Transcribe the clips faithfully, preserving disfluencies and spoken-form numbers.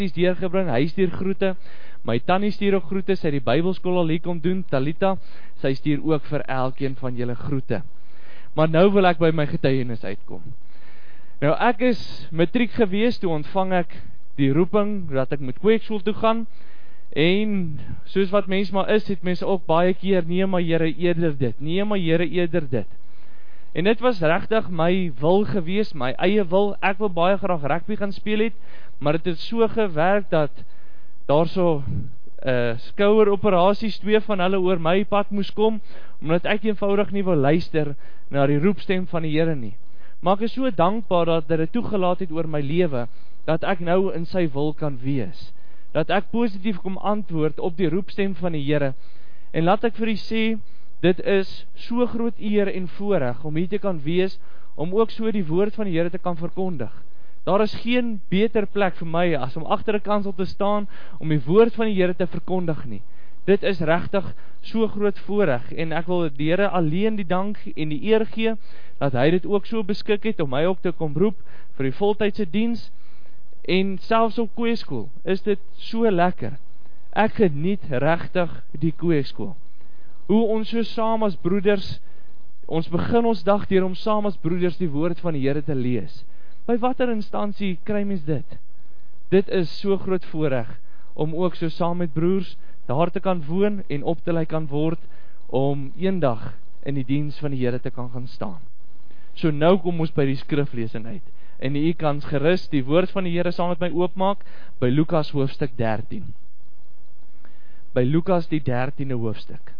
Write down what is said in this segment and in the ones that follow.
is deurgebring, hy stuur groete, my tannie stuur ook groete, sy het die Bybelskool al hier kom doen, Talita, sy stuur ook vir elkeen van julle groete. Maar nou wil ek by my getuienis uitkom. Nou ek is matriek gewees, toe ontvang ek die roeping, dat ek met kweekskool toe gaan, en soos wat mens maar is, het mense ook baie keer, nee maar Here eerder dit, nee maar Here eerder dit. En dit was regtig my wil gewees, my eie wil, ek wil baie graag rugby gaan speel het, maar het het so gewerk dat daar so uh, skoueroperasies, twee van hulle oor my pad moes kom, omdat ek eenvoudig nie wil luister na die roepstem van die Here nie. Maar ek is so dankbaar dat hy dit toegelaat het oor my lewe, dat ek nou in sy wil kan wees, dat ek positief kom antwoord op die roepstem van die Here, en laat ek vir u sê, dit is so groot eer en voorreg om hier te kan wees, om ook so die woord van die Here te kan verkondig. Daar is geen beter plek vir my as om agter 'n kansel te staan om die woord van die Here te verkondig nie. Dit is regtig so groot voorreg en ek wil die Here alleen die dank en die eer gee dat hy dit ook so beskik het om my ook te kom roep vir die voltydse diens en selfs op kweekskool is dit so lekker. Ek geniet regtig die kweekskool. Hoe ons so saam as broeders, ons begin ons dag deur om saam as broeders die woord van die Here te lees. By watter instansie kry mens dit? Dit is so groot voorreg om ook so saam met broers daar te kan woon en op te lei kan word om eendag in die diens van die Here te kan gaan staan. So nou kom ons by die skriflesing uit. En u kan gerus die woord van die Here saam met my oopmaak by Lukas hoofstuk dertien. By Lukas die dertiende hoofstuk.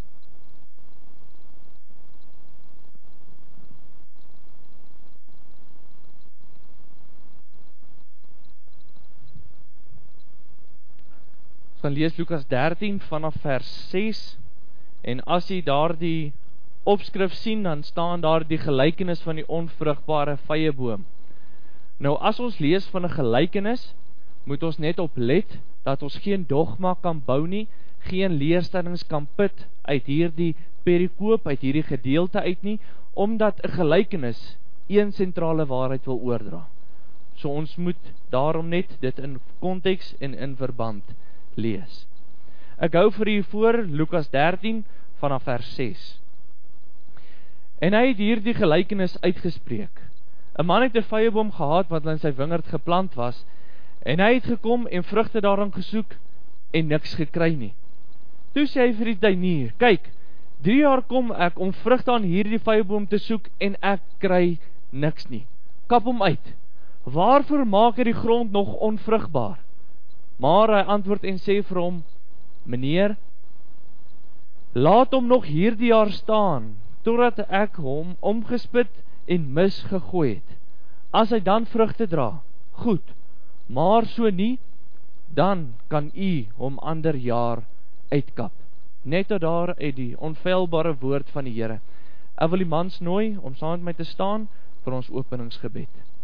Ons gaan lees Lukas dertien vanaf vers ses, en as jy daar die opskrif sien, dan staan daar die gelykenis van die onvrugbare vyeboom. Nou as ons lees van 'n gelykenis, moet ons net oplet, dat ons geen dogma kan bou nie, geen leerstellings kan put uit hierdie perikoop, uit hierdie gedeelte uit nie, omdat 'n gelykenis een sentrale waarheid wil oordra. So ons moet daarom net dit in konteks en in verband lees. Ek hou vir u voor Lukas dertien vanaf vers ses. En hy het hier die gelykenis uitgespreek. 'n Man het 'n vyeboom gehad wat in sy wingerd geplant was, en hy het gekom en vrugte daarin gesoek en niks gekry nie. Toe sê hy vir die tuinier, kyk, drie jaar kom ek om vrugte aan hierdie vyeboom te soek en ek kry niks nie. Kap hom uit. Waarvoor maak hy die grond nog onvrugbaar? Maar hy antwoord en sê vir hom, meneer, laat hom nog hierdie jaar staan, totdat ek hom omgespit en mis gegooi het. As hy dan vrugte dra, goed, maar so nie, dan kan u hom ander jaar uitkap. Net tot daar uit die onfeilbare woord van die Here. Ek wil die mans nooi om saam met my te staan vir ons openingsgebed.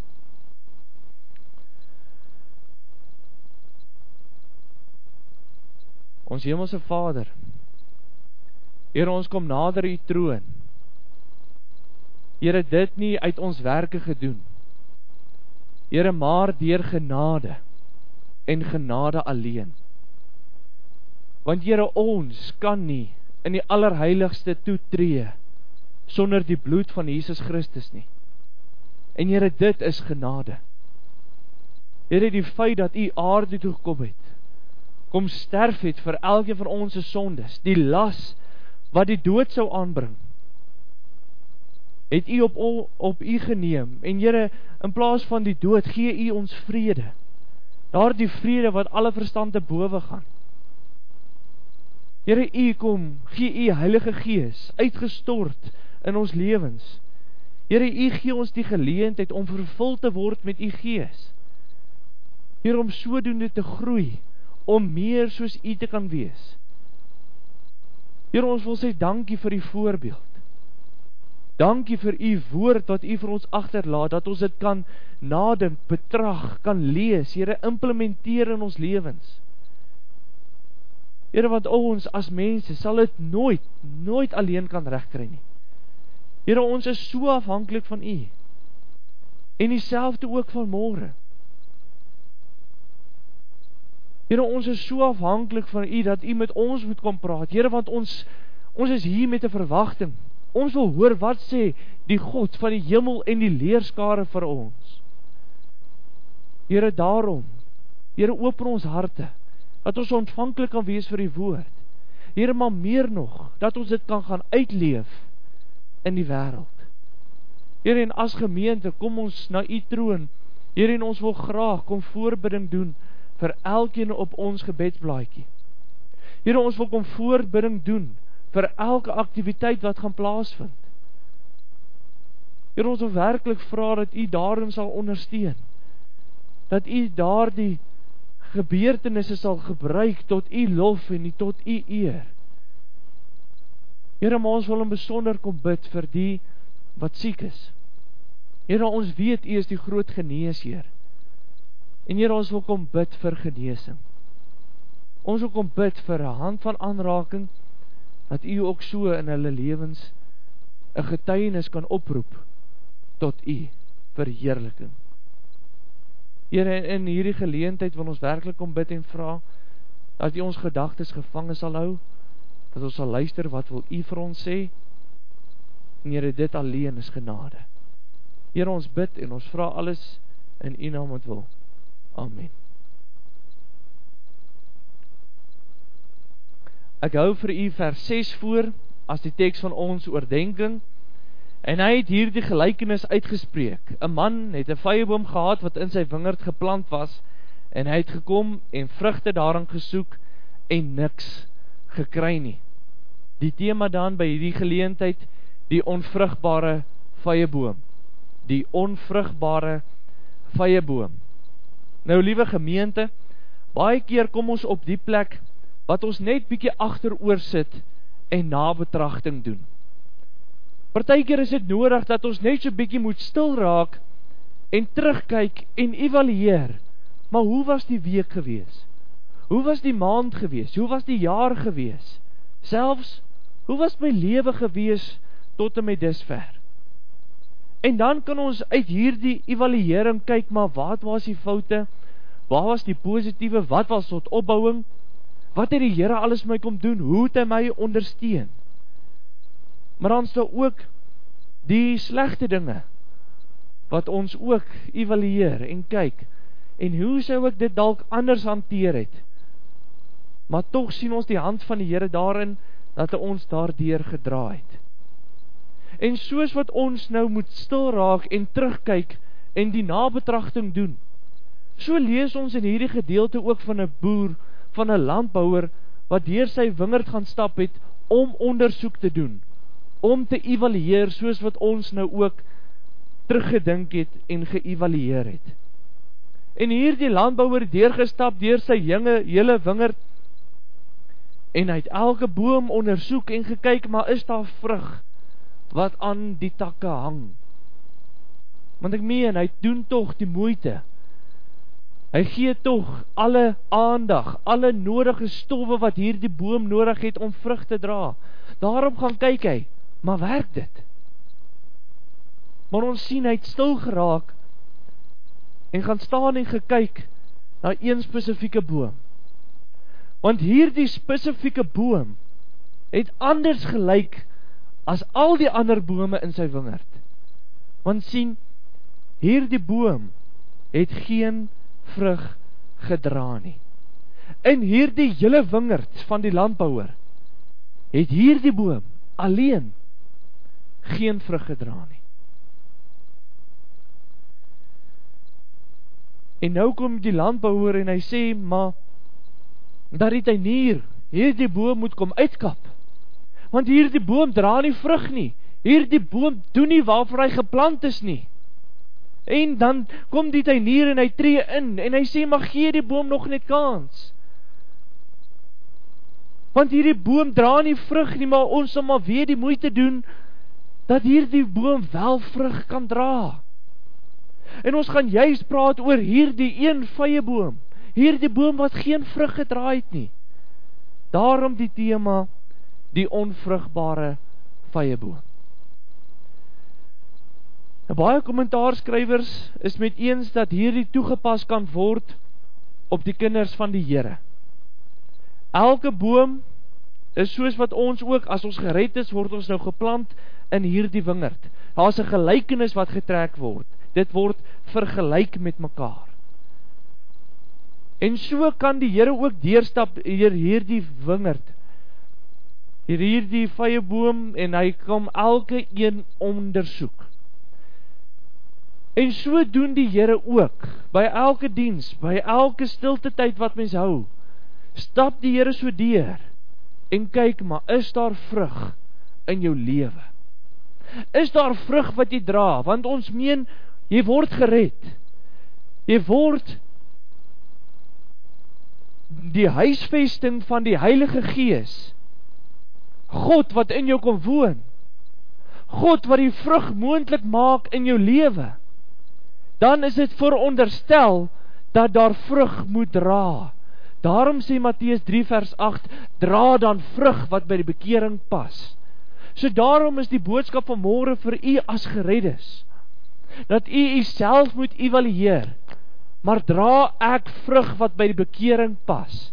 Ons hemelse Vader, Here, ons kom nader u troon. Here, dit nie uit ons werke gedoen. Here, maar deur genade en genade alleen. Want Here, ons kan nie in die allerheiligste toetree sonder die bloed van Jesus Christus nie. En Here, dit is genade. Here, die feit dat u aarde toe gekom het, kom sterf het vir elkeen van ons se sondes, die las wat die dood sou aanbring, het u op, op u geneem, en Here, in plaas van die dood, gee u ons vrede, daar die vrede wat alle verstand te bowe gaan. Here, u kom, gee u Heilige Gees, uitgestort in ons lewens. Here, u gee ons die geleentheid om vervul te word met u Gees. Here, om sodoende te groei, om meer soos u te kan wees. Here, ons wil sê dankie vir u voorbeeld. Dankie vir u woord wat u vir ons agterlaat, dat ons dit kan nadink, betrag, kan lees, Here, implementeer in ons lewens. Here, want ons as mense sal dit nooit, nooit alleen kan regkry nie. Here, ons is so afhanklik van u, en dieselfde ook van môre. Here, ons is so afhanklik van U, dat U met ons moet kom praat. Here, want ons, ons is hier met 'n verwagting. Ons wil hoor wat sê die God van die hemel en die leerskare vir ons. Here, daarom, Here, open ons harte, dat ons ontvanklik kan wees vir die woord. Here, maar meer nog, dat ons dit kan gaan uitleef in die wêreld. Here, en as gemeente, kom ons na U troon. Here, en ons wil graag kom voorbidding doen vir elkeen op ons gebedsblaadjie. Here, ons wil kom voorbidding doen vir elke aktiwiteit wat gaan plaasvind. Here, ons wil werklik vra dat U daarin sal ondersteun. Dat U daardie gebeurtenisse sal gebruik tot U lof en nie tot U eer. Here, maar ons wil in besonder kom bid vir die wat siek is. Here, ons weet U is die groot geneesheer. En Here, ons wil kom bid vir genesing. Ons wil kom bid vir 'n hand van aanraking, dat U ook so in hulle lewens 'n getuienis kan oproep tot U verheerliking. Here, in hierdie geleentheid wil ons werklik kom bid en vra dat U ons gedagtes gevange sal hou, dat ons sal luister wat wil U vir ons sê. En Here, dit alleen is genade. Here, ons bid en ons vra alles in U naam en wil. Amen. Ek hou vir U vers ses voor as die teks van ons oordenking. En hy het hier die gelykenis uitgespreek. 'n Man het 'n vyeboom gehad wat in sy wingerd geplant was, en hy het gekom en vrugte daarin gesoek en niks gekry nie. Die tema dan by hierdie geleentheid, die onvrugbare vyeboom. Die onvrugbare vyeboom. Nou, liewe gemeente, baie keer kom ons op die plek wat ons net bietjie agteroor sit en nabetragting doen. Partykeer is dit nodig dat ons net so bietjie moet stil raak en terugkyk en evalueer. Maar hoe was die week gewees? Hoe was die maand gewees? Hoe was die jaar gewees? Selfs, hoe was my lewe gewees tot en met dusver? En dan kan ons uit hierdie evaluering kyk, maar wat was die foute? Waar was die positiewe? Wat was tot opbouing? Wat het die Here alles my kom doen? Hoe het hy my ondersteun? Maar dan is daar ook die slegte dinge, wat ons ook evalueer en kyk, en hoe sou ek dit dalk anders hanteer het? Maar tog sien ons die hand van die Here daarin, dat hy ons daardeur gedra het. En soos wat ons nou moet stil raak en terugkyk en die nabetragting doen, so lees ons in hierdie gedeelte ook van 'n boer, van 'n landbouer, wat deur sy wingerd gaan stap het, om ondersoek te doen, om te evalueer, soos wat ons nou ook teruggedink het en geëvalueer het. En hier die landbouer het deurgestap deur sy jonge, hele wingerd, en hy het elke boom ondersoek en gekyk, maar is daar vrug wat aan die takke hang? Want ek meen, hy doen tog die moeite. Hy gee tog alle aandag, alle nodige stowwe wat hier die boom nodig het om vrug te dra. Daarom gaan kyk hy, maar werk dit? Maar ons sien, hy het stil geraak en gaan staan en gekyk na een spesifieke boom. Want hierdie spesifieke boom het anders gelyk as al die ander bome in sy wingerd. Want sien, hierdie boom het geen vrug gedra nie. In hierdie hele wingerd van die landbouer het hierdie boom alleen geen vrug gedra nie. En nou kom die landbouer en hy sê, maar dat die tuinier hierdie boom moet kom uitkap. Want hierdie boom dra nie vrug nie. Hierdie boom doen nie waarvoor hy geplant is nie. En dan kom die tuinier en hy tree in en hy sê, maar gee die boom nog net kans. Want hierdie boom dra nie vrug nie, maar ons sal maar weer die moeite doen dat hierdie boom wel vrug kan dra. En ons gaan juist praat oor hierdie een vyeboom, hierdie boom wat geen vrug gedra het nie. Daarom die tema, die onvrugbare vyeboom. En baie kommentaarskrywers is met eens dat hierdie toegepas kan word op die kinders van die Here. Elke boom is soos wat ons ook, as ons gered is, word ons nou geplant in hierdie wingerd. Daar is 'n gelykenis wat getrek word. Dit word vergelyk met mekaar. En so kan die Here ook deurstap hier hierdie wingerd, hier hierdie vyeboom, en hy kom elke een ondersoek. En so doen die Here ook, by elke diens, by elke stilte tyd wat mens hou, stap die Here so deur, en kyk, maar is daar vrug in jou lewe? Is daar vrug wat jy dra? Want ons meen, jy word gered. Jy word die huisvesting van die Heilige Gees, God wat in jou kom woon, God wat die vrug moontlik maak in jou lewe, dan is dit veronderstel dat daar vrug moet dra. Daarom sê Matteus drie vers agt, dra dan vrug wat by die bekering pas. So daarom is die boodskap van môre vir u as gereddes, dat u u self moet evalueer, maar dra ek vrug wat by die bekering pas?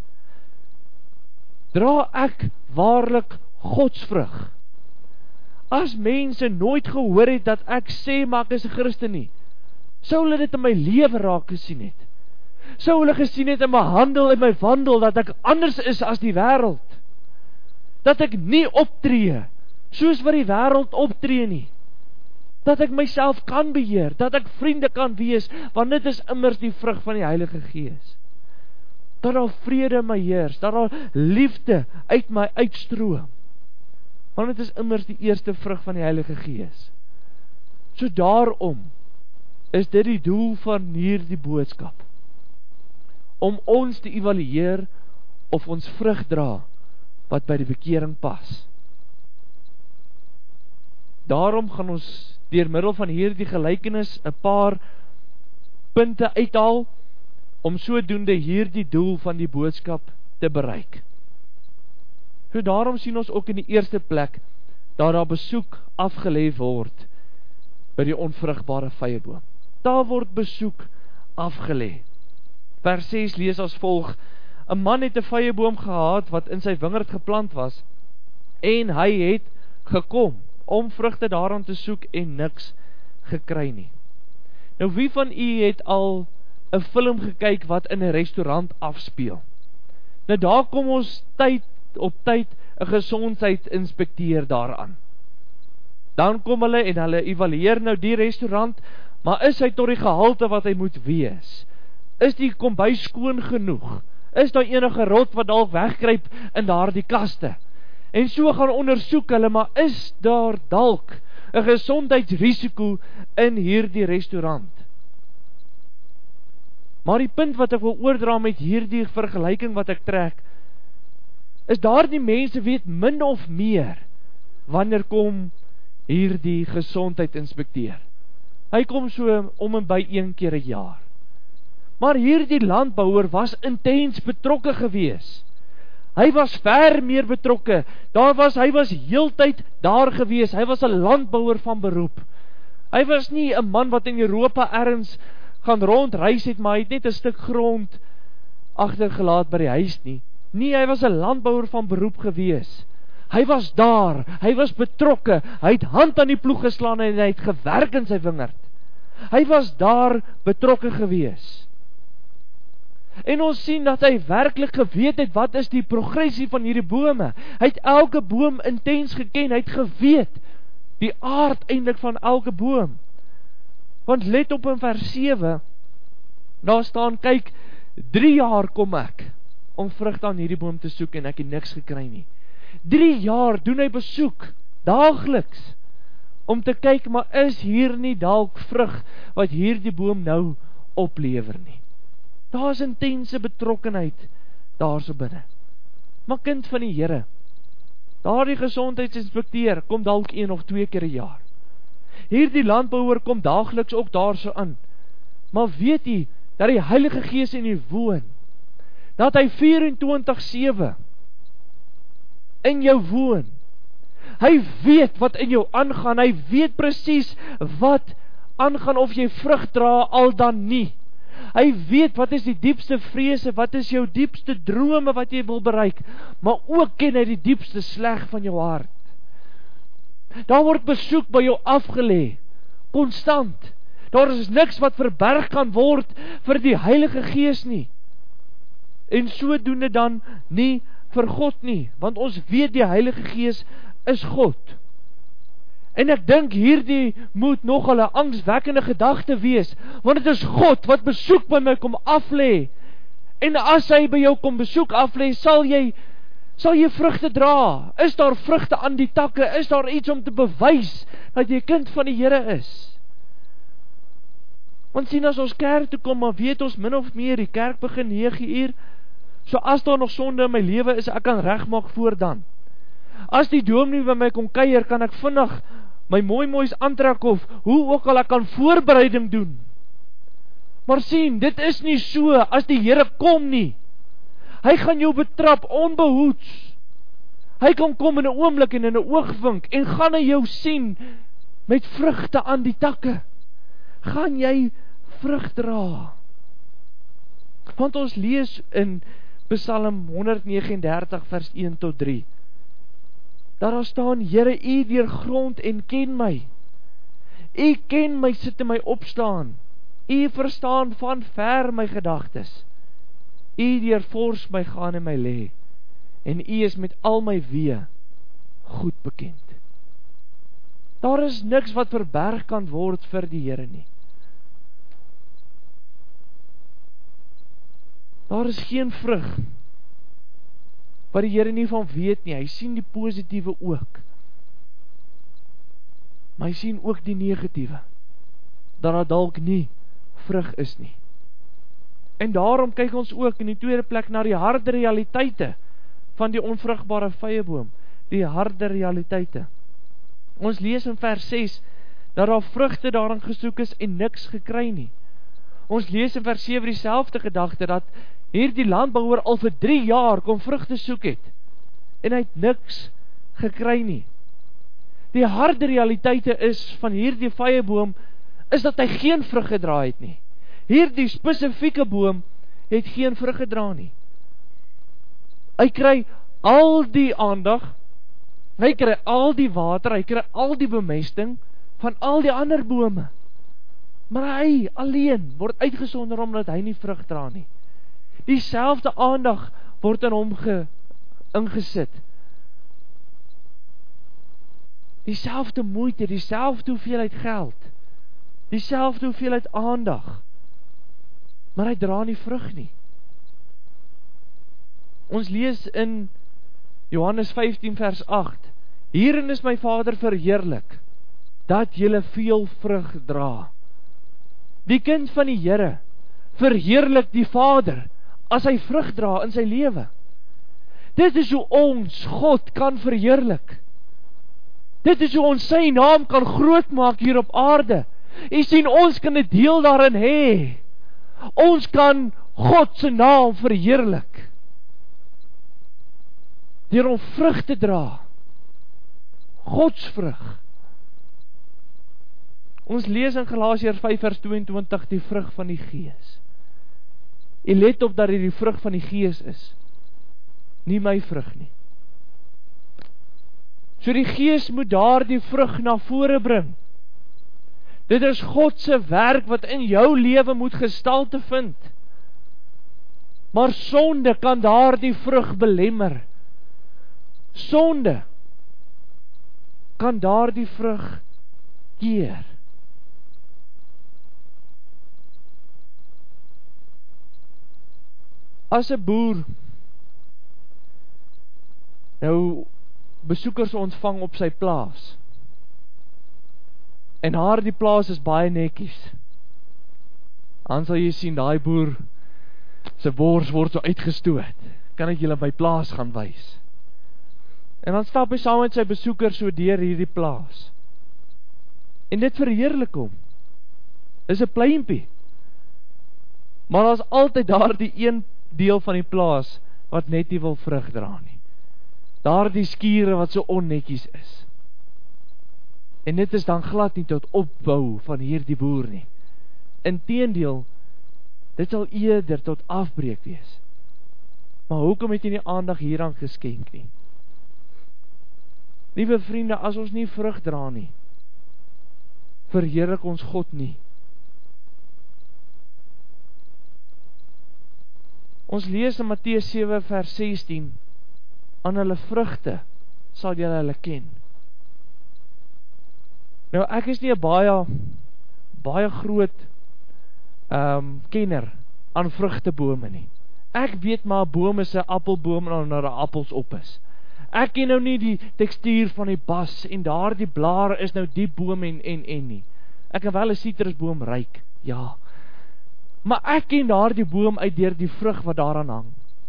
Dra ek waarlik godsvrug? As mense nooit gehoor het dat ek sê, maar ek is 'n Christen nie, sou hulle dit in my lewe raak gesien het. Sou hulle gesien het in my handel en my wandel, dat ek anders is as die wêreld. Dat ek nie optree soos wat die wêreld optree nie. Dat ek myself kan beheer, dat ek vriende kan wees, want dit is immers die vrug van die Heilige Gees. Dat daar vrede in my heers, dat daar liefde uit my uitstroom. Want dit is immers die eerste vrug van die Heilige Gees. So daarom is dit die doel van hierdie boodskap, om ons te evalueer of ons vrug dra wat by die bekering pas. Daarom gaan ons deur middel van hierdie gelykenis 'n paar punte uithaal om sodoende hierdie doel van die boodskap te bereik. So daarom sien ons ook in die eerste plek dat daar besoek afgelê word by die onvrugbare vyeboom. Daar word besoek afgelê. Vers ses lees as volg: 'n man het 'n vyeboom gehad wat in sy wingerd geplant was, en hy het gekom om vrugte daaraan te soek en niks gekry nie. Nou wie van u het al 'n film gekyk wat in 'n restaurant afspeel? Nou daar kom ons tyd op tyd 'n gesondheidsinspekteur daaraan. Dan kom hulle en hulle evalueer nou die restaurant, maar is hy tot die gehalte wat hy moet wees? Is die kombuis skoon genoeg? Is daar enige rot wat dalk wegkruip in daardie kaste? En so gaan ondersoek hulle, maar is daar dalk 'n gesondheidsrisiko in hierdie restaurant? Maar die punt wat ek wil oordra met hierdie vergelyking wat ek trek, is daardie mense weet min of meer wanneer kom hierdie gesondheidsinspekteur. Hy kom so om en by een keer 'n jaar. Maar hierdie landbouer was intens betrokke gewees. Hy was ver meer betrokke. Daar was, hy was heeltyd daar gewees. Hy was 'n landbouer van beroep. Hy was nie 'n man wat in Europa ergens gaan rondreis het, maar hy het net 'n stuk grond agtergelaat by die huis nie. Nee, hy was 'n landbouer van beroep gewees. Hy was daar, hy was betrokke, hy het hand aan die ploeg geslaan en hy het gewerk in sy wingerd. Hy was daar betrokke gewees. En ons sien dat hy werklik geweet het wat is die progressie van hierdie bome. Hy het elke boom intens geken, hy het geweet die aard eintlik van elke boom. Want let op in vers sewe, daar staan, kyk, drie jaar kom ek om vrugte aan hierdie boom te soek en ek het niks gekry nie. Drie jaar doen hy besoek, daagliks, om te kyk, maar is hier nie dalk vrug wat hierdie boom nou oplewer nie. Daar is intense betrokkenheid daar so binne. Maar kind van die Here, daardie gesondheidsinspekteur kom dalk een of twee keer 'n jaar. Hierdie landbouer kom daagliks ook daar so aan. Maar weet jy, dat die Heilige Gees in u woon, dat hy vyf-en-twintig sewe in jou woon. Hy weet wat in jou aangaan, hy weet presies wat aangaan of jy vrug dra al dan nie. Hy weet wat is die diepste vrese, wat is jou diepste drome wat jy wil bereik, maar ook ken hy die diepste sleg van jou hart. Daar word besoek by jou afgelê, konstant. Daar is niks wat verberg kan word vir die Heilige Gees nie. En sodoende dan nie vir God nie, want ons weet die Heilige Gees is God. En ek dink hierdie moet nogal 'n angswekkende gedagte wees, want dit is God wat besoek by my kom aflê. En as hy by jou kom besoek aflê, sal jy sal jy vrugte dra. Is daar vrugte aan die takke? Is daar iets om te bewys dat jy kind van die Here is? Want sien, as ons kerk toe kom, maar weet ons min of meer, die kerk begin nege uur, so as daar nog sonde in my lewe is, ek kan regmaak voor dan. As die dominee by my kom kuier, kan ek vinnig my mooi moois aantrek of hoe ook al ek kan voorbereiding doen. Maar sien, dit is nie so as die Here kom nie. Hy gaan jou betrap onbehoeds. Hy kan kom in 'n oomblik en in 'n oogwink en gaan hy jou sien met vrugte aan die takke. Gaan jy vrug dra? Want ons lees in Psalm honderd nege en dertig vers een tot drie. Daar staan, Here, U deurgrond en ken my. U ken my sit in my opstaan. U verstaan van ver my gedagtes. U deurvors my gaan en my lê. En U is met al my weë goed bekend. Daar is niks wat verberg kan word vir die Here nie. Daar is geen vrug wat die Here nie van weet nie. Hy sien die positiewe ook. Maar hy sien ook die negatiewe. Dat daar dalk nie vrug is nie. En daarom kyk ons ook in die tweede plek na die harde realiteite van die onvrugbare vyeboom. Die harde realiteite. Ons lees in vers ses dat daar vrugte daarin gesoek is en niks gekry nie. Ons lees in vers sewe dieselfde gedagte dat hierdie landbouer al vir drie jaar kom vrugte soek het en hy het niks gekry nie. Die harde realiteite is van hierdie vyeboom is dat hy geen vrug gedra het nie. Hierdie spesifieke boom het geen vrug gedra nie. Hy kry al die aandag, hy kry al die water, hy kry al die bemesting van al die ander bome. Maar hy alleen word uitgesonder omdat hy nie vrug dra nie. Dieselfde aandag word in hom ge, ingesit. Dieselfde moeite, dieselfde hoeveelheid geld, dieselfde hoeveelheid aandag, maar hy dra nie vrug nie. Ons lees in Johannes vyftien vers agt, hierin is my Vader verheerlik, dat julle veel vrug dra. Die kind van die Here verheerlik die Vader, as hy vrug dra in sy lewe. Dit is hoe ons God kan verheerlik. Dit is hoe ons sy naam kan groot maak hier op aarde. Jy sien, ons kan 'n deel daarin hê. Ons kan God se naam verheerlik deur om vrug te dra. Gods vrug. Ons lees in Galasiërs vyf vers tweeëntwintig die vrug van die Gees. En let op dat dit die vrug van die Gees is, nie my vrug nie. So die Gees moet daar die vrug na vore bring. Dit is God se werk wat in jou lewe moet gestalte vind. Maar sonde kan daar die vrug belemmer. Sonde kan daar die vrug keer. As 'n boer nou besoekers ontvang op sy plaas, en haar die plaas is baie netjies, dan sal jy sien, daai boer sy bors word so uitgestoot. Kan ek julle by plaas gaan wys? En dan stap hy saam met sy besoekers so deur hierdie plaas. En dit verheerlik hom. Dis 'n pleintjie. Maar daar's altyd daar die een deel van die plaas wat net nie wil vrug dra nie. Daar die skure wat so onnetjies is. En dit is dan glad nie tot opbou van hierdie boer nie. Inteendeel, Dit sal eerder tot afbreek wees. Maar hoekom het jy nie aandag hieraan geskenk nie? Liewe vriende, as ons nie vrug dra nie, verheerlik ons God nie. Ons lees in Matteus sewe vers sestien, aan hulle vrugte sal julle hulle ken. Nou ek is nie 'n baie, baie groot um, kenner aan vrugtebome nie. Ek weet maar 'n boom is 'n appelboom en daar 'n appels op is. Ek ken nou nie die tekstuur van die bas en daar die blare is nou die boom en en en nie. Ek kan wel 'n sitrusboom ruik, ja. Maar ek ken daar die boom uit deur die vrug wat daaraan hang.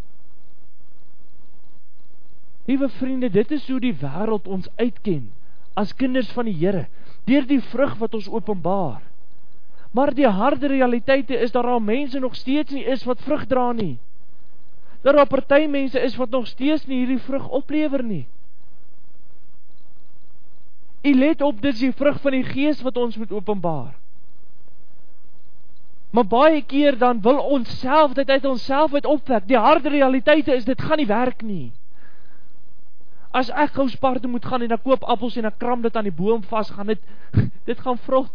Liewe vriende, dit is hoe die wêreld ons uitken as kinders van die Here, deur die vrug wat ons openbaar. Maar die harde realiteite is dat daar mense nog steeds nie is wat vrug dra nie. Dat daar party mense is wat nog steeds nie hierdie vrug oplewer nie. U let op, dit is die vrug van die Gees wat ons moet openbaar. Maar baie keer dan wil ons self dit uit ons self uit opwek. Die harde realiteite is, dit gaan nie werk nie. As ek gou Spar toe moet gaan en ek koop appels en ek kram dit aan die boom vas, gaan dit, dit gaan vrot.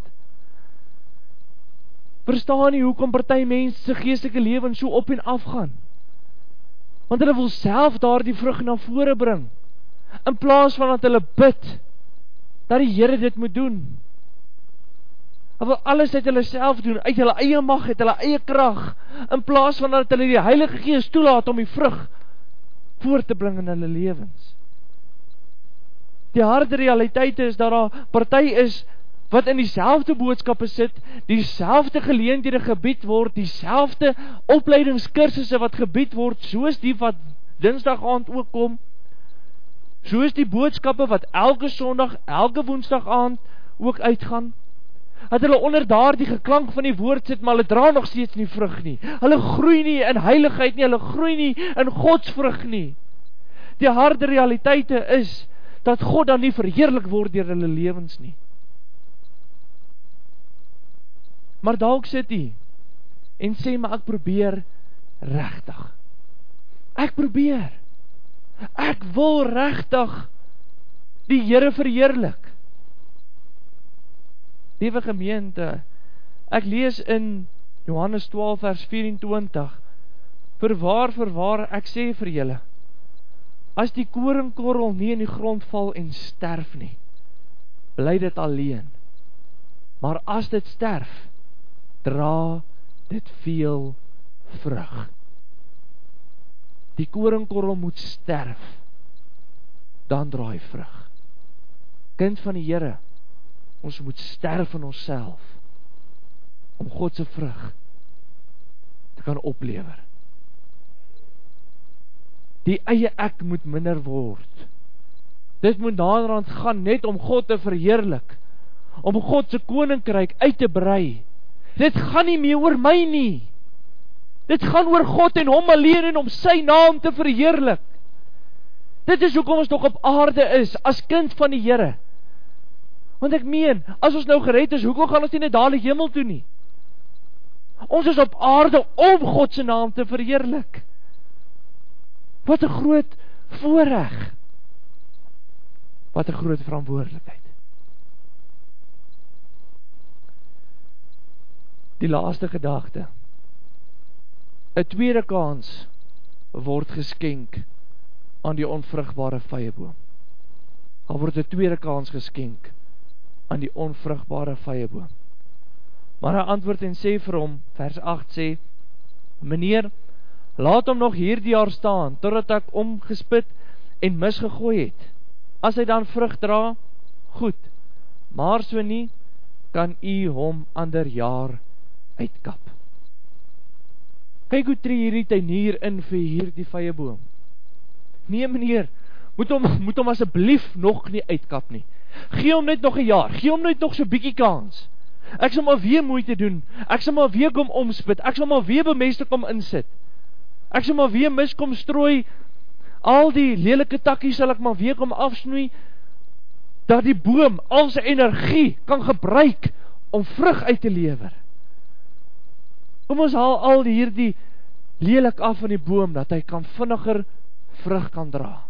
Verstaan nie hoekom party mense se geestelike lewe so op en af gaan. Want hulle wil self daar die vrug na vore bring, in plaas van dat hulle bid, dat die Here dit moet doen. Hulle wil alles uit hulle self doen, uit hulle eie mag, uit hulle eie krag, in plaas van dat hulle die Heilige Gees toelaat om die vrug voor te bring in hulle lewens. Die harde realiteite is dat daar party is wat in dieselfde boodskappe sit, dieselfde geleenthede gebied word, dieselfde opleidingskursusse wat gebied word, soos die wat Dinsdag aand ook kom, soos die boodskappe wat elke Sondag, elke Woensdag aand ook uitgaan, dat hulle onder daardie geklank van die woord sit, maar hulle dra nog steeds nie vrug nie. Hulle groei nie in heiligheid nie, hulle groei nie in godsvrug nie. Die harde realiteite is, dat God dan nie verheerlik word deur hulle lewens nie. Maar dalk sit hy en sê, maar ek probeer regtig. Ek probeer. Ek wil regtig die Here verheerlik. Liewe gemeente, ek lees in Johannes twaalf vers vyf-en-twintig, Verwaar, verwaar, ek sê vir julle, as die koringkorrel nie in die grond val en sterf nie, bly dit alleen. Maar as dit sterf, dra dit veel vrug. Die koringkorrel moet sterf, dan dra hy vrug. Kind van die Here, ons moet sterf in onsself, om God se vrug te kan oplewer. Die eie ek moet minder word. Dit moet naderhand gaan net om God te verheerlik, om God se koninkryk uit te brei. Dit gaan nie meer oor my nie. Dit gaan oor God en hom alleen en om sy naam te verheerlik. Dit is hoekom ons nog op aarde is, as kind van die Here. Want ek meen, as ons nou gered is, hoekom gaan ons nie net dadelik hemel toe nie? Ons is op aarde om God se naam te verheerlik. Wat 'n groot voorreg. Wat 'n groot verantwoordelikheid. Die laaste gedagte. 'n Tweede kans word geskenk aan die onvrugbare vyeboom. Daar word 'n tweede kans geskenk aan die onvrugbare vyeboom. Maar hy antwoord en sê vir hom, vers agt sê, meneer, laat hom nog hierdie jaar staan, totdat ek omgespit en misgegooi het. As hy dan vrug dra, goed, maar so nie, kan u hom ander jaar uitkap. Kyk hoe tree hierdie tuinier in vir hierdie vyeboom. Nee meneer, moet hom, moet hom asseblief nog nie uitkap nie. Gee hom net nog 'n jaar, gee hom net nog so bietjie kans. Ek sal maar weer moeite doen, ek sal maar weer kom omspit, ek sal maar weer bemeste kom insit. Ek sal maar weer mis kom strooi, al die lelike takkies sal ek maar weer kom afsnoei, dat die boom al sy energie kan gebruik om vrug uit te lewer. Kom ons haal al hierdie lelik af van die boom, dat hy kan vinniger vrug kan dra.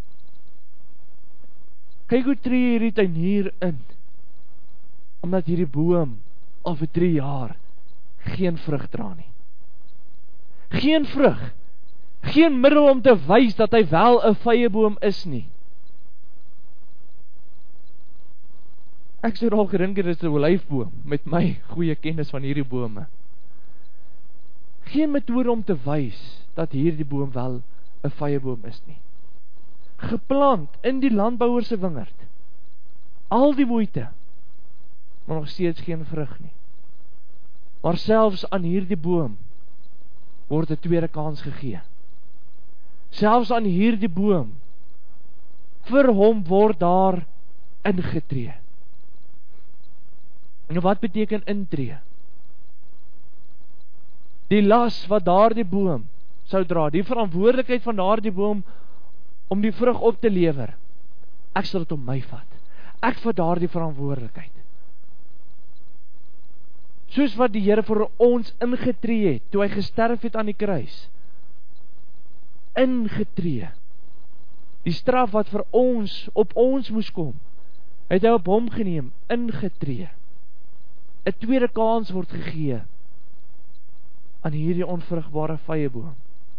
Kyk hoe tree hierdie tuinier in, omdat hierdie boom al vir drie jaar geen vrug dra nie. Geen vrug, geen middel om te wys dat hy wel 'n vyeboom is nie. Ek sou al gedink het dit is 'n olyfboom, met my goeie kennis van hierdie bome. Geen metode om te wys dat hierdie boom wel 'n vyeboom is nie. Geplant in die landbouer se wingerd. Al die moeite, maar nog steeds geen vrug nie. Maar selfs aan hierdie boom word 'n tweede kans gegee. Selfs aan hierdie boom, vir hom word daar ingetree. En wat beteken intree? Die las wat daardie boom sou dra, die verantwoordelikheid van daardie boom om die vrug op te lewer. Ek sal dit op my vat. Ek vat daardie verantwoordelikheid. Soos wat die Here vir ons ingetree het, toe hy gesterf het aan die kruis. Ingetree. Die straf wat vir ons, op ons moes kom, het hy op hom geneem, ingetree. 'n tweede kans word gegee aan hierdie onvrugbare vyeboom.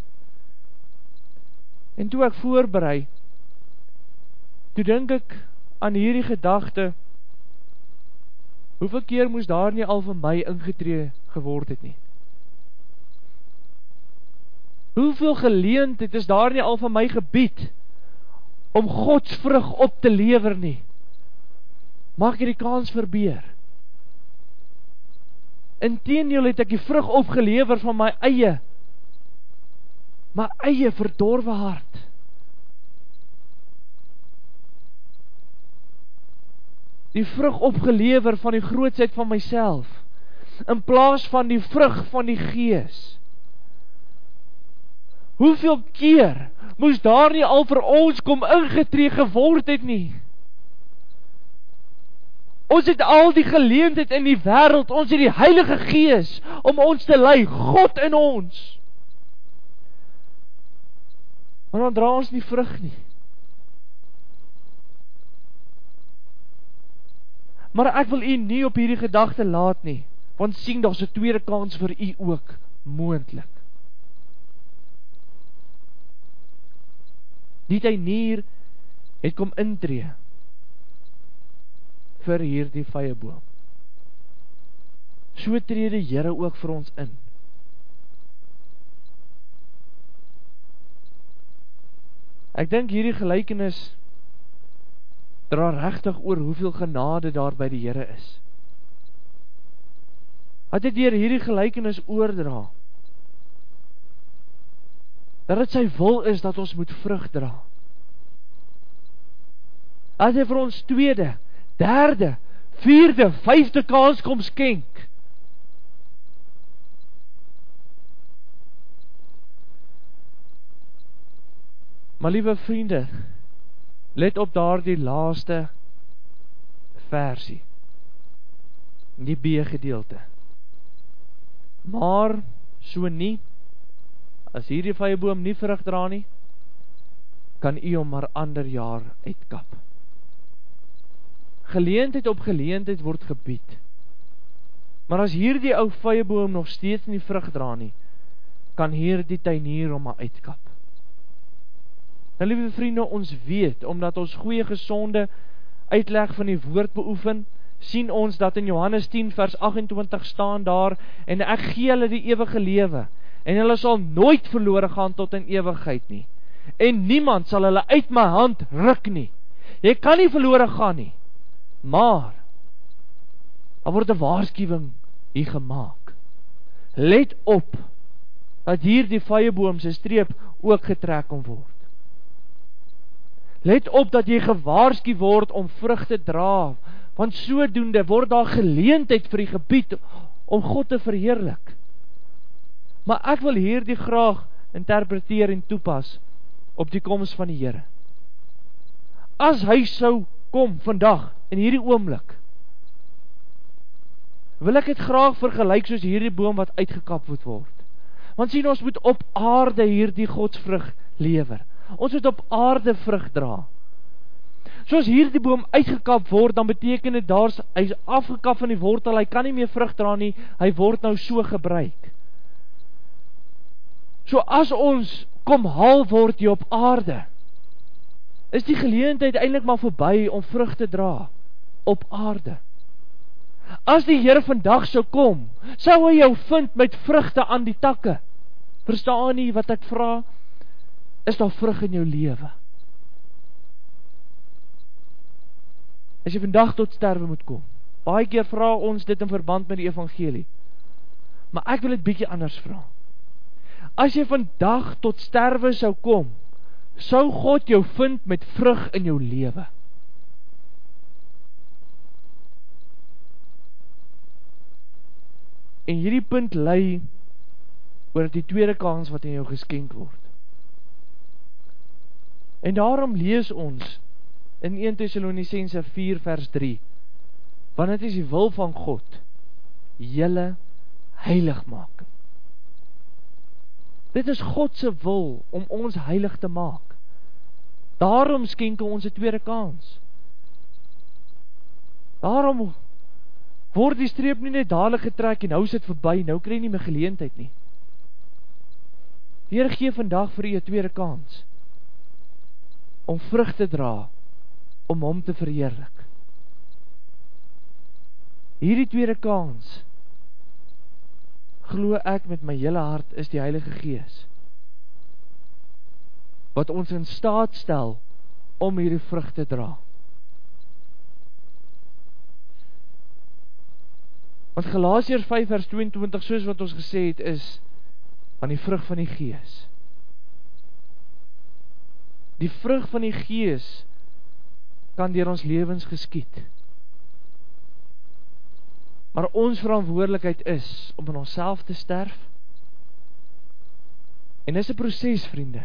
En toe ek voorberei, toe dink ek aan hierdie gedagte, hoeveel keer moes daar nie al vir my ingetree geword het nie? Hoeveel geleentheid is daar nie al vir my gebied om Gods vrug op te lewer nie? Mag ek die kans verbeur? Inteendeel het ek die vrug opgelewer van my eie, my eie verdorwe hart. Die vrug opgelewer van die grootsheid van myself, in plaas van die vrug van die Gees. Hoeveel keer moes daar nie al vir ons kom ingetree geword het nie? Ons het al die geleentheid in die wêreld, ons het die Heilige Gees om ons te lei, God in ons. Maar dan dra ons nie vrug nie. Maar ek wil u nie op hierdie gedagte laat nie, want sien, daar's 'n tweede kans vir u ook moontlik. Die tuinier het kom intree vir hierdie vyeboom. So tree die Here ook vir ons in. Ek dink hierdie gelykenis dra regtig oor hoeveel genade daar by die Here is. Wat het deur hierdie gelykenis oordra? Dat dit sy wil is dat ons moet vrug dra. As hy vir ons tweede, derde, vierde, vyfde kans kom skenk. Maar liewe vriende, let op daardie laaste versie, die B gedeelte. Maar so nie, as hierdie vyeboom nie vrug dra nie, kan u hom maar ander jaar uitkap. Geleentheid op geleentheid word gebied. Maar as hierdie ou vyeboom nog steeds nie vrug dra nie, kan hierdie tuinier hom maar uitkap. Nou liewe vriende, ons weet, omdat ons goeie gesonde uitleg van die woord beoefen, sien ons dat in Johannes tien vers agt-en-twintig staan daar, en ek gee hulle die ewige lewe, en hulle sal nooit verlore gaan tot in ewigheid nie, en niemand sal hulle uit my hand ruk nie. Jy kan nie verlore gaan nie, maar daar word 'n waarskuwing hier gemaak. Let op dat hier die vyeboom se streep ook getrek kon word. Let op dat jy gewaarsku word om vrug te dra, want sodoende word daar geleentheid vir die gebied om God te verheerlik. Maar ek wil hierdie graag interpreteer en toepas op die koms van die Here. As hy sou kom vandag, in hierdie oomblik, wil ek dit graag vergelyk soos hierdie boom wat uitgekap moet word. Want sien, ons moet op aarde hierdie godsvrug lewer. Ons moet op aarde vrug dra. Soos hierdie boom uitgekap word, dan beteken dit daar's hy is afgekap van die wortel, hy kan nie meer vrug dra nie, hy word nou so gebruik. So as ons kom haal word hier op aarde, is die geleentheid eintlik maar verby om vrug te dra op aarde. As die Here vandag sou kom, sou hy jou vind met vrugte aan die takke. Verstaan nie wat ek vra? Is daar vrug in jou lewe? As jy vandag tot sterwe moet kom. Baie keer vra ons dit in verband met die evangelie. Maar ek wil dit bietjie anders vra. As jy vandag tot sterwe sou kom, sou God jou vind met vrug in jou lewe. En hierdie punt lei oor die tweede kans wat in jou geskenk word. En daarom lees ons in eerste Tessalonisense vier vers drie, want dit is die wil van God, julle heiligmaking. Dit is God se wil om ons heilig te maak. Daarom skenk ons 'n tweede kans. Daarom word die streep nie net dadelik getrek en nou is dit verby, nou kry jy nie meer geleentheid nie. Die Here gee vandag vir u 'n tweede kans om vrug te dra, om hom te verheerlik. Hierdie tweede kans, glo ek met my hele hart, is die Heilige Gees, wat ons in staat stel om hierdie vrug te dra. Want Galasiërs vyf vers tweeëntwintig, soos wat ons gesê het, is aan die vrug van die Gees. Die vrug van die Gees kan deur ons lewens geskied. Maar ons verantwoordelikheid is om in onsself te sterf. En dis 'n proses, vriende.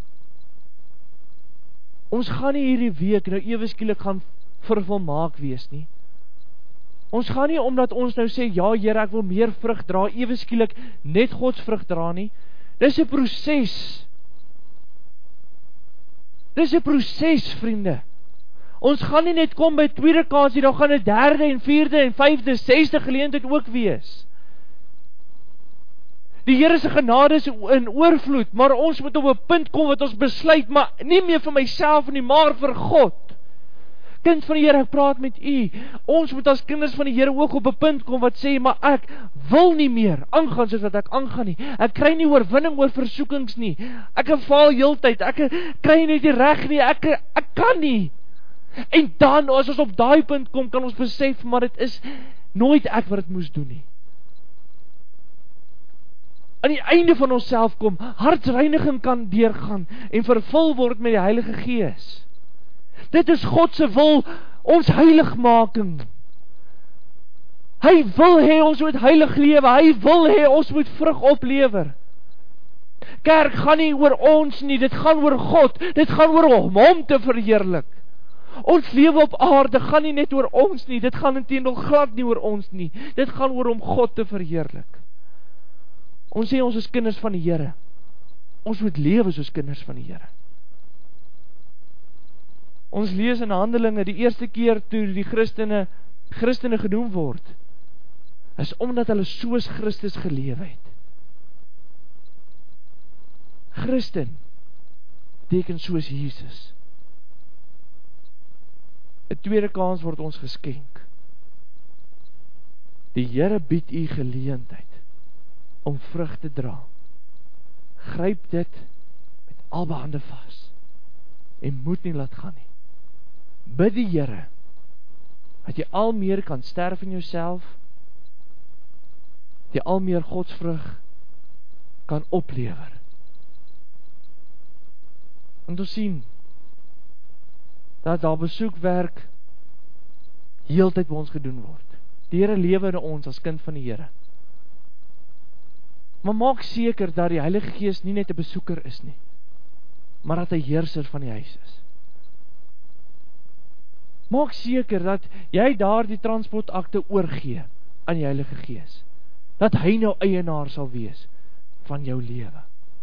Ons gaan nie hierdie week nou ewe skielik gaan vervolmaak wees nie. Ons gaan nie omdat ons nou sê, ja Here, ek wil meer vrug dra, ewe skielik net Gods vrug dra nie. Dis 'n proses. Dis 'n proses, vriende. Ons gaan nie net kom by tweede kans nie, dan gaan 'n derde en vierde en vyfde, sesde geleentheid ook wees. Die Here se genade is in oorvloed, maar ons moet op 'n punt kom wat ons besluit, maar nie meer vir myself nie, maar vir God. Kind van die Here, ek praat met u. Ons moet as kinders van die Here ook op 'n punt kom wat sê, maar ek wil nie meer aangaan soos wat ek aangaan nie. Ek kry nie oorwinning oor versoekings nie. Ek faal heeltyd. Ek kry nie die reg nie. Ek ek kan nie. En dan, as ons op daai punt kom, kan ons besef, maar dit is nooit ek wat dit moes doen nie. Aan die einde van onsself kom, hartsreiniging kan deurgaan en vervul word met die Heilige Gees. Dit is God se wil, ons heiligmaking. Hy wil hê ons moet heilig lewe, hy wil hê ons moet vrug oplewer. Kerk gaan nie oor ons nie, dit gaan oor God, dit gaan oor om hom te verheerlik. Ons lewe op aarde gaan nie net oor ons nie, dit gaan inteendeel glad nie oor ons nie, dit gaan oor om God te verheerlik. Ons sê ons is kinders van die Here, ons moet lewe soos kinders van die Here. Ons lees in Handelinge, die eerste keer toe die Christene, Christene genoem word, is omdat hulle soos Christus gelewe het. Christen beteken soos Jesus. 'n tweede kans word ons geskenk. Die Here bied u geleentheid om vrug te dra. Gryp dit met albei hande vas en moet nie laat gaan nie. Bid die Here dat jy al meer kan sterf in jouself, dat jy al meer godsvrug kan oplewer. En ons sien dat daar besoekwerk heeltyd by ons gedoen word. Die Here lewe in ons as kind van die Here. Maar maak seker dat die Heilige Gees nie net 'n besoeker is nie, maar dat hy heerser van die huis is. Maak seker dat jy daar die transportakte oorgee aan die Heilige Gees, dat hy nou eienaar sal wees van jou lewe.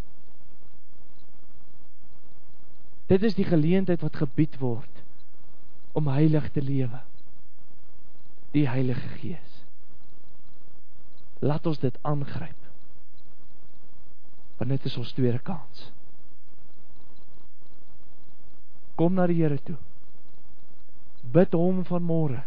Dit is die geleentheid wat gebied word om heilig te lewe. Die Heilige Gees. Laat ons dit aangryp. Want dit is ons tweede kans. Kom na die Here toe. Bid hom vanmôre,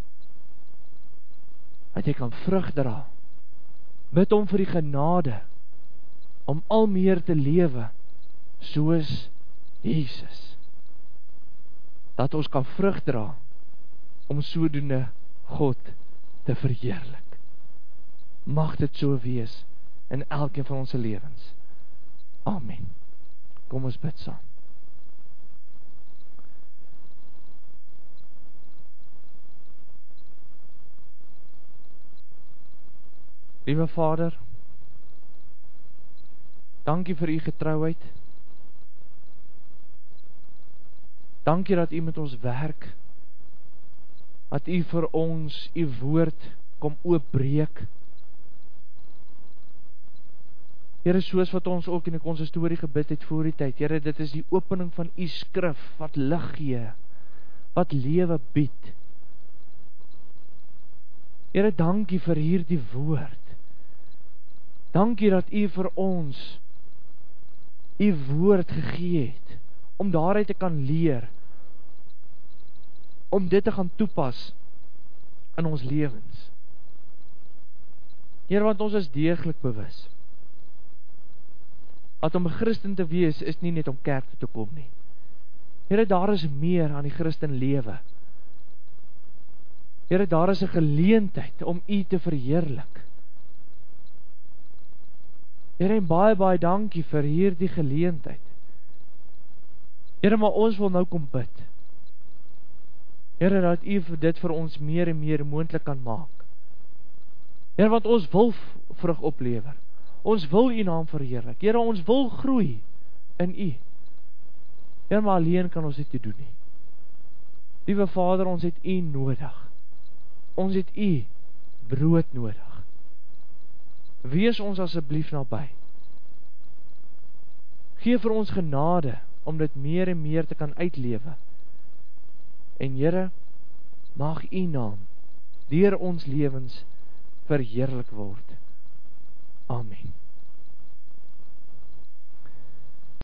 dat jy kan vrug dra. Bid hom vir die genade, om al meer te lewe, soos Jesus. Dat ons kan vrug dra, om sodoende God te verheerlik. Mag dit so wees, in elkeen van ons lewens. Amen. Kom ons bid saam. Liewe Vader, dankie vir u getrouheid. Dankie dat u met ons werk, dat u vir ons u woord kom oopbreek. Here, soos wat ons ook in die konsistorie gebid het voor die tyd, Here, dit is die opening van u skrif, wat lig gee, wat lewe bied. Here, dankie vir hierdie woord. Dankie dat u vir ons u woord gegee het, om daaruit te kan leer, om dit te gaan toepas in ons lewens. Here, want ons is deeglik bewus, dat om 'n Christen te wees, is nie net om kerk toe te kom nie. Here, daar is meer aan die Christen lewe. Here, daar is 'n geleentheid om u te verheerlik. Here, en baie, baie dankie vir hierdie geleentheid. Here, maar ons wil nou kom bid. Here, dat u dit vir ons meer en meer moontlik kan maak. Here, want ons wil vrug oplewer. Ons wil u naam verheerlik. Here, ons wil groei in u. Here, maar alleen kan ons dit nie doen nie. Liewe Vader, ons het u nodig. Ons het u brood nodig. Wees ons asseblief naby. Gee vir ons genade om dit meer en meer te kan uitlewe. En Here, mag u naam deur ons lewens verheerlik word. Amen.